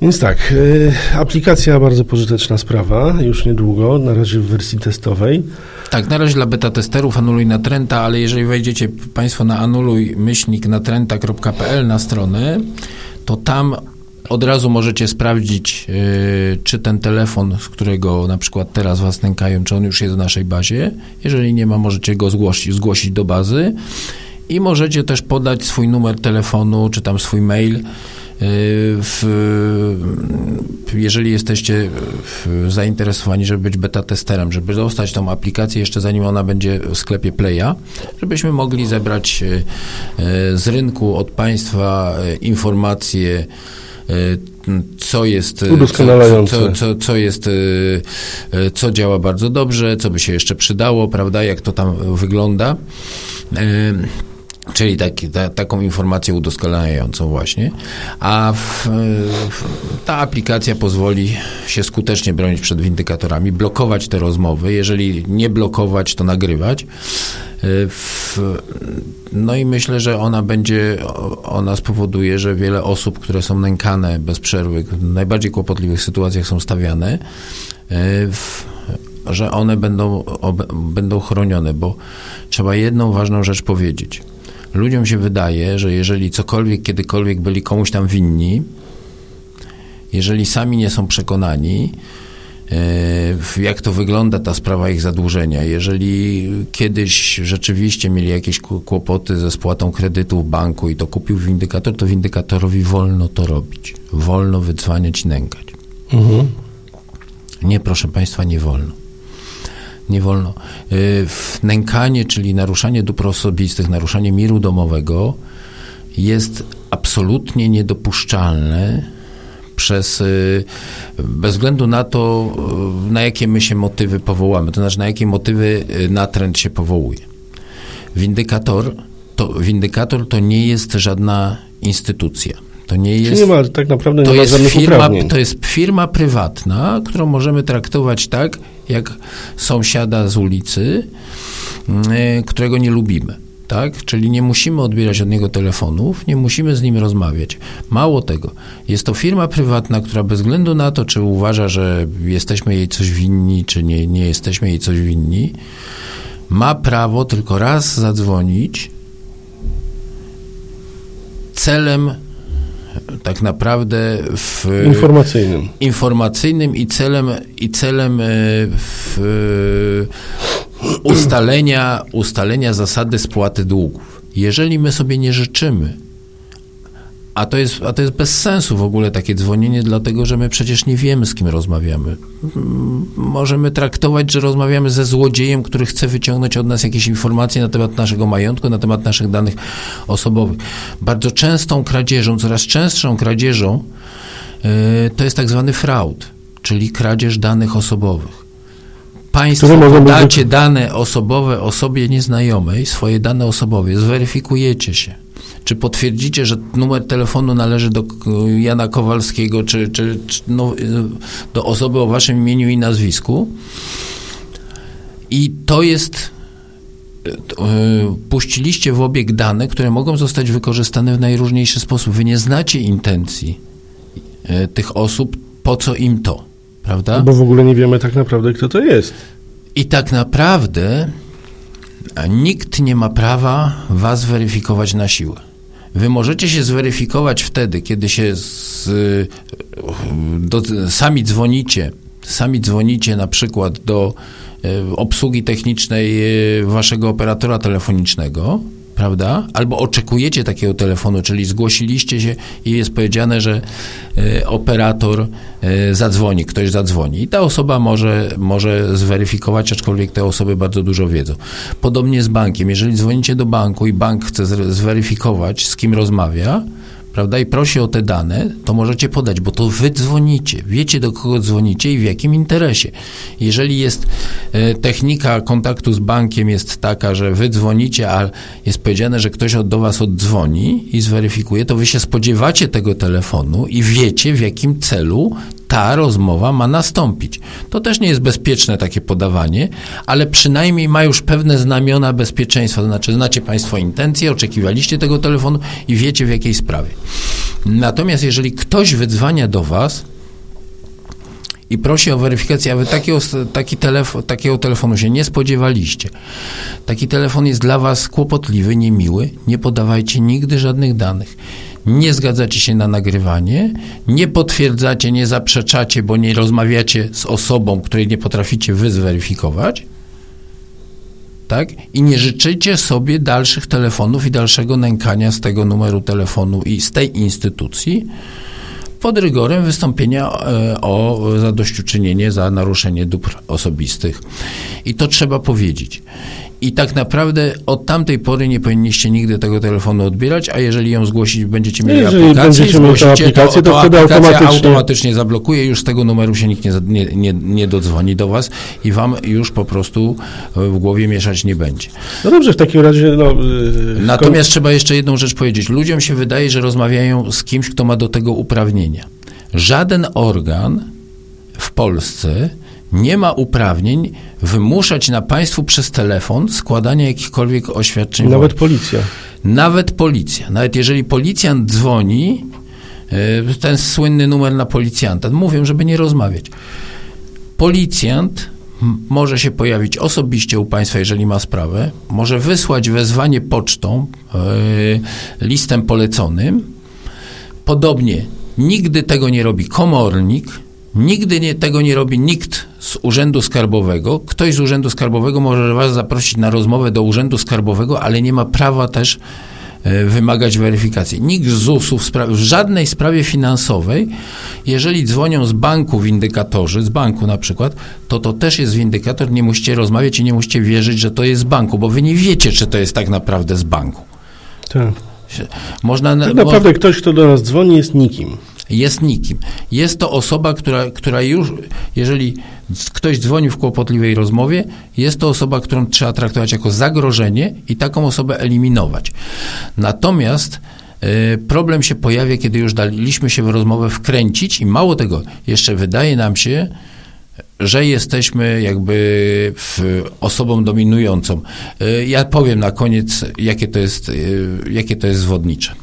Więc tak, aplikacja bardzo pożyteczna sprawa, już niedługo, na razie w wersji testowej. Tak, na razie dla beta testerów Anuluj Natręta, ale jeżeli wejdziecie Państwo na anuluj-natręta.pl na stronę, to tam od razu możecie sprawdzić, czy ten telefon, z którego na przykład teraz Was nękają, czy on już jest w naszej bazie. Jeżeli nie ma, możecie go zgłosić do bazy i możecie też podać swój numer telefonu, czy tam swój mail. Jeżeli jesteście zainteresowani, żeby być beta testerem, żeby dostać tą aplikację jeszcze zanim ona będzie w sklepie Playa, żebyśmy mogli zebrać z rynku od Państwa informacje, co jest udoskonalające, co działa bardzo dobrze, co by się jeszcze przydało, prawda, jak to tam wygląda. Czyli taką informację udoskonalającą właśnie, a ta aplikacja pozwoli się skutecznie bronić przed windykatorami, blokować te rozmowy, jeżeli nie blokować, to nagrywać. No i myślę, że ona spowoduje, że wiele osób, które są nękane bez przerwy, w najbardziej kłopotliwych sytuacjach są stawiane, że one będą chronione, bo trzeba jedną ważną rzecz powiedzieć. Ludziom się wydaje, że jeżeli cokolwiek, kiedykolwiek byli komuś tam winni, jeżeli sami nie są przekonani, jak to wygląda ta sprawa ich zadłużenia, jeżeli kiedyś rzeczywiście mieli jakieś kłopoty ze spłatą kredytu w banku i to kupił windykator, to windykatorowi wolno to robić. Wolno wydzwaniać i nękać. Mhm. Nie, proszę Państwa, nie wolno. Nie wolno. Nękanie, czyli naruszanie dóbr osobistych, naruszanie miru domowego jest absolutnie niedopuszczalne bez względu na to, na jakie my się motywy powołamy, to znaczy na jakie motywy natręt się powołuje. Windykator to nie jest żadna instytucja. To nie jest, nie ma, tak naprawdę nie ma żadnych uprawnień. To jest firma prywatna, którą możemy traktować tak, jak sąsiada z ulicy, którego nie lubimy. Tak? Czyli nie musimy odbierać od niego telefonów, nie musimy z nim rozmawiać. Mało tego, jest to firma prywatna, która bez względu na to, czy uważa, że jesteśmy jej coś winni, czy nie jesteśmy jej coś winni, ma prawo tylko raz zadzwonić celem tak naprawdę informacyjnym i celem ustalenia zasady spłaty długów. Jeżeli my sobie nie życzymy, a to jest bez sensu w ogóle takie dzwonienie, dlatego że my przecież nie wiemy, z kim rozmawiamy. Możemy traktować, że rozmawiamy ze złodziejem, który chce wyciągnąć od nas jakieś informacje na temat naszego majątku, na temat naszych danych osobowych. Bardzo częstą kradzieżą, coraz częstszą kradzieżą to jest tak zwany fraud, czyli kradzież danych osobowych. Państwo podacie dane osobowe osobie nieznajomej, swoje dane osobowe, zweryfikujecie się. Czy potwierdzicie, że numer telefonu należy do Jana Kowalskiego, czy do osoby o waszym imieniu i nazwisku. I to jest, puściliście w obieg dane, które mogą zostać wykorzystane w najróżniejszy sposób. Wy nie znacie intencji tych osób, po co im to, prawda? Bo w ogóle nie wiemy tak naprawdę, kto to jest. I tak naprawdę nikt nie ma prawa was zweryfikować na siłę. Wy możecie się zweryfikować wtedy, kiedy się sami dzwonicie na przykład do obsługi technicznej waszego operatora telefonicznego, prawda? Albo oczekujecie takiego telefonu, czyli zgłosiliście się i jest powiedziane, że operator zadzwoni, ktoś zadzwoni. I ta osoba może zweryfikować, aczkolwiek te osoby bardzo dużo wiedzą. Podobnie z bankiem. Jeżeli dzwonicie do banku i bank chce zweryfikować, z kim rozmawia, prawda, i prosi o te dane, to możecie podać, bo to wy dzwonicie. Wiecie, do kogo dzwonicie i w jakim interesie. Jeżeli jest technika kontaktu z bankiem jest taka, że wy dzwonicie, a jest powiedziane, że ktoś do was oddzwoni i zweryfikuje, to wy się spodziewacie tego telefonu i wiecie, w jakim celu ta rozmowa ma nastąpić. To też nie jest bezpieczne takie podawanie, ale przynajmniej ma już pewne znamiona bezpieczeństwa. To znaczy, znacie Państwo intencje, oczekiwaliście tego telefonu i wiecie w jakiej sprawie. Natomiast jeżeli ktoś wydzwania do Was i prosi o weryfikację, a wy takiego telefonu się nie spodziewaliście, taki telefon jest dla was kłopotliwy, niemiły, nie podawajcie nigdy żadnych danych. Nie zgadzacie się na nagrywanie, nie potwierdzacie, nie zaprzeczacie, bo nie rozmawiacie z osobą, której nie potraficie wy zweryfikować, tak? I nie życzycie sobie dalszych telefonów i dalszego nękania z tego numeru telefonu i z tej instytucji, pod rygorem wystąpienia o zadośćuczynienie za naruszenie dóbr osobistych. I to trzeba powiedzieć. I tak naprawdę od tamtej pory nie powinniście nigdy tego telefonu odbierać, a jeżeli ją zgłosić, będziecie mieli aplikację, to wtedy automatycznie zablokuje, już z tego numeru się nikt nie dodzwoni do was i wam już po prostu w głowie mieszać nie będzie. No dobrze, w takim razie... Natomiast trzeba jeszcze jedną rzecz powiedzieć. Ludziom się wydaje, że rozmawiają z kimś, kto ma do tego uprawnienia. Żaden organ w Polsce nie ma uprawnień wymuszać na państwu przez telefon składania jakichkolwiek oświadczeń. Nawet policja. Nawet jeżeli policjant dzwoni, ten słynny numer na policjanta, mówią, żeby nie rozmawiać. Policjant może się pojawić osobiście u państwa, jeżeli ma sprawę, może wysłać wezwanie pocztą, listem poleconym. Podobnie nigdy tego nie robi komornik, nigdy tego nie robi nikt z Urzędu Skarbowego. Ktoś z Urzędu Skarbowego może was zaprosić na rozmowę do Urzędu Skarbowego, ale nie ma prawa też wymagać weryfikacji. Nikt z ZUS-u w żadnej sprawie finansowej, jeżeli dzwonią z banku windykatorzy, z banku na przykład, to też jest windykator, nie musicie rozmawiać i nie musicie wierzyć, że to jest z banku, bo wy nie wiecie, czy to jest tak naprawdę z banku. Tak. Tak naprawdę ktoś, kto do nas dzwoni, jest nikim. Jest nikim. Jest to osoba, która już, jeżeli ktoś dzwoni w kłopotliwej rozmowie, jest to osoba, którą trzeba traktować jako zagrożenie i taką osobę eliminować. Natomiast problem się pojawia, kiedy już daliśmy się w rozmowę wkręcić i mało tego, jeszcze wydaje nam się, że jesteśmy jakby osobą dominującą. Ja powiem na koniec, jakie to jest zwodnicze.